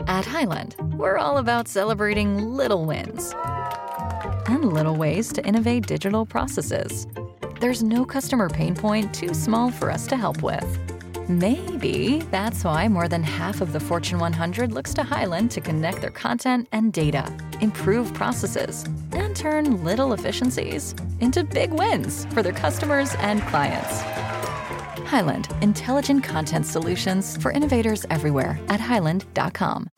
At Highland, we're all about celebrating little wins and little ways to innovate digital processes. There's no customer pain point too small for us to help with. Maybe that's why more than half of the Fortune 100 looks to Highland to connect their content and data, improve processes, and turn little efficiencies into big wins for their customers and clients. Highland, intelligent content solutions for innovators everywhere at highland.com.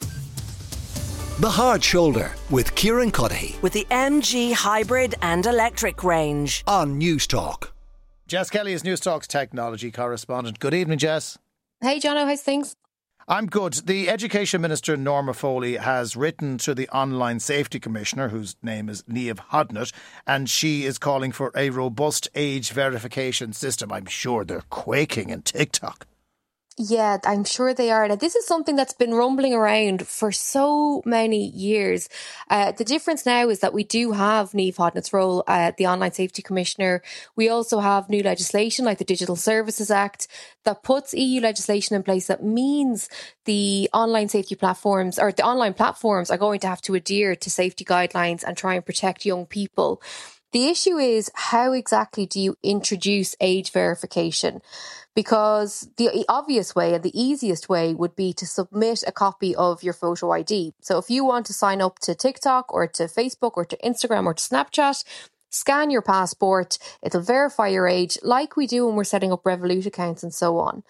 The Hard Shoulder with Kieran Cuddihy with the MG hybrid and electric range on News Talk. Jess Kelly is News Talk's technology correspondent. Good evening, Jess. Hey, Jono, how's things? I'm good. The Education Minister, Norma Foley, has written to the Online Safety Commissioner, whose name is Niamh Hodnett, and she is calling for a robust age verification system. I'm sure they're quaking in TikTok. Yeah, I'm sure they are. Now, this is something that's been rumbling around for so many years. The difference now is that we do have Niamh Hodnett's role at the Online Safety Commissioner. We also have new legislation like the Digital Services Act that puts EU legislation in place that means the online safety platforms or the online platforms are going to have to adhere to safety guidelines and try and protect young people. The issue is, how exactly do you introduce age verification? Because the obvious way and the easiest way would be to submit a copy of your photo ID. So if you want to sign up to TikTok or to Facebook or to Instagram or to Snapchat, scan your passport, it'll verify your age like we do when we're setting up Revolut accounts and so on.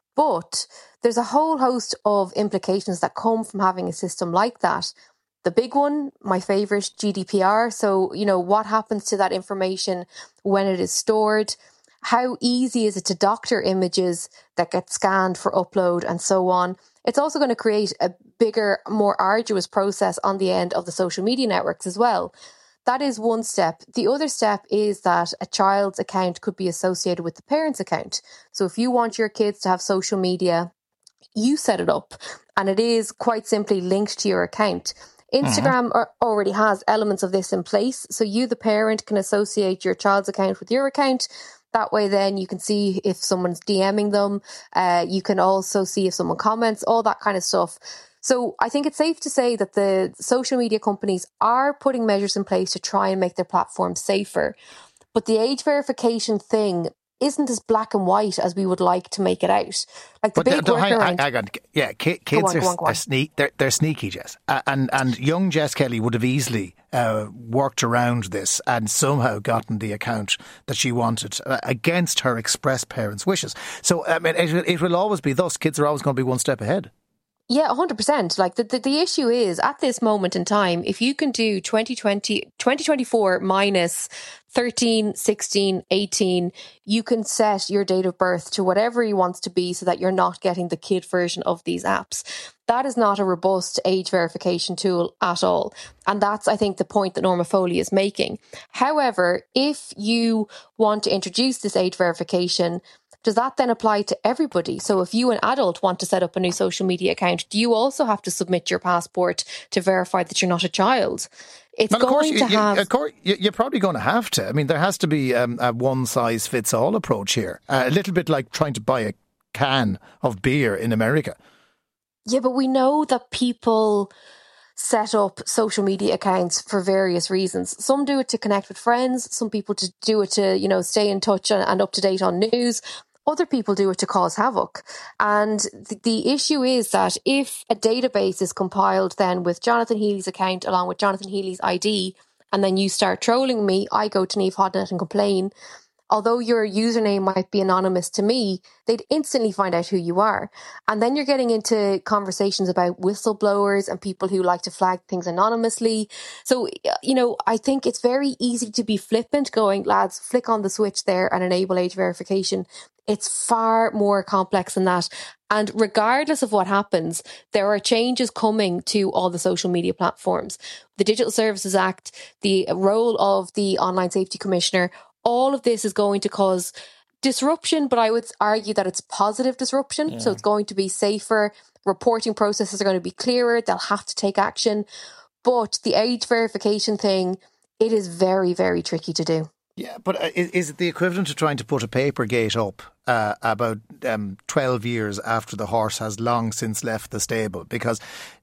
But there's a whole host of implications that come from having a system like that. The big one, my favourite, GDPR. So, what happens to that information when it is stored? How easy is it to doctor images that get scanned for upload and so on? It's also going to create a bigger, more arduous process on the end of the social media networks as well. That is one step. The other step is that a child's account could be associated with the parent's account. So if you want your kids to have social media, you set it up and it is quite simply linked to your account. Instagram already has elements of this in place. So you, the parent, can associate your child's account with your account. That way then you can see if someone's DMing them. You can also see if someone comments, all that kind of stuff. So I think it's safe to say that the social media companies are putting measures in place to try and make their platforms safer. But the age verification thing isn't as black and white as we would like to make it out. Like the big workaround. Hang on. Yeah, kids they're sneaky, Jess. And young Jess Kelly would have easily worked around this and somehow gotten the account that she wanted against her express parents' wishes. So, I mean, it will always be thus. Kids are always going to be one step ahead. Yeah, 100%. Like the issue is, at this moment in time, if you can do 2024 minus 13, 16, 18, you can set your date of birth to whatever you want to be so that you're not getting the kid version of these apps. That is not a robust age verification tool at all. And that's, I think, the point that Norma Foley is making. However, if you want to introduce this age verification, does that then apply to everybody? So if you, an adult, want to set up a new social media account, do you also have to submit your passport to verify that you're not a child? It's well, going to have... Of course, you're probably going to have to. I mean, there has to be a one-size-fits-all approach here. A little bit like trying to buy a can of beer in America. Yeah, but we know that people set up social media accounts for various reasons. Some do it to connect with friends. Some people do it to, stay in touch and up to date on news. Other people do it to cause havoc. And the issue is that if a database is compiled then with Jonathan Healy's account along with Jonathan Healy's ID, and then you start trolling me, I go to Niamh Hodnett and complain. Although your username might be anonymous to me, they'd instantly find out who you are. And then you're getting into conversations about whistleblowers and people who like to flag things anonymously. So, I think it's very easy to be flippant going, lads, flick on the switch there and enable age verification. It's far more complex than that. And regardless of what happens, there are changes coming to all the social media platforms. The Digital Services Act, the role of the Online Safety Commissioner, all of this is going to cause disruption, but I would argue that it's positive disruption. Yeah. So it's going to be safer. Reporting processes are going to be clearer. They'll have to take action. But the age verification thing, it is very, very tricky to do. Yeah, but is it the equivalent to trying to put a paper gate up about 12 years after the horse has long since left the stable? Because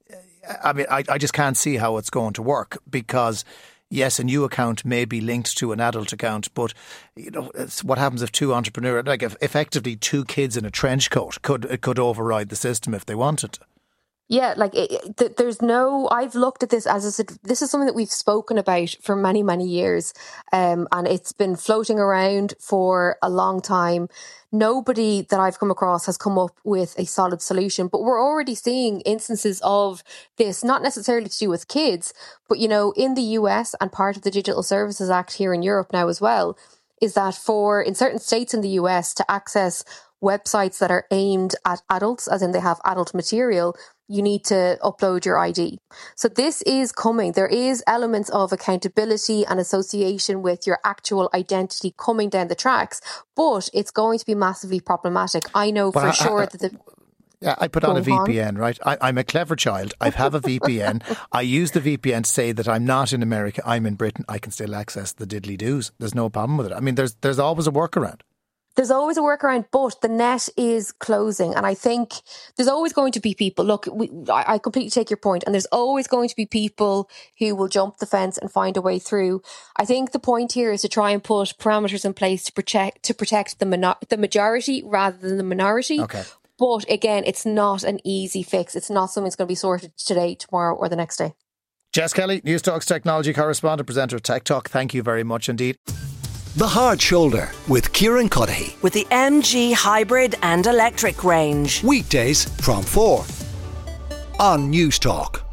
I mean, I just can't see how it's going to work because, yes, a new account may be linked to an adult account, but it's what happens if two entrepreneurs, if effectively two kids in a trench coat could override the system if they wanted to. Yeah, there's no. I've looked at this as I said. This is something that we've spoken about for many, many years, and it's been floating around for a long time. Nobody that I've come across has come up with a solid solution, but we're already seeing instances of this, not necessarily to do with kids, but in the US and part of the Digital Services Act here in Europe now as well, is that in certain states in the US to access websites that are aimed at adults, as in they have adult material, you need to upload your ID. So this is coming. There is elements of accountability and association with your actual identity coming down the tracks, but it's going to be massively problematic. I know for sure that Yeah, I put on a VPN, right? I'm a clever child. I have a VPN. I use the VPN to say that I'm not in America, I'm in Britain. I can still access the diddly-doos. There's no problem with it. I mean, there's always a workaround. There's always a workaround, but the net is closing. And I think there's always going to be people. Look, I completely take your point. And there's always going to be people who will jump the fence and find a way through. I think the point here is to try and put parameters in place to protect the majority rather than the minority. Okay. But again, it's not an easy fix. It's not something that's going to be sorted today, tomorrow, or the next day. Jess Kelly, Newstalk's technology correspondent, presenter of Tech Talk. Thank you very much indeed. The Hard Shoulder with Kieran Cuddihy. With the MG hybrid and electric range. Weekdays from 4 on Newstalk.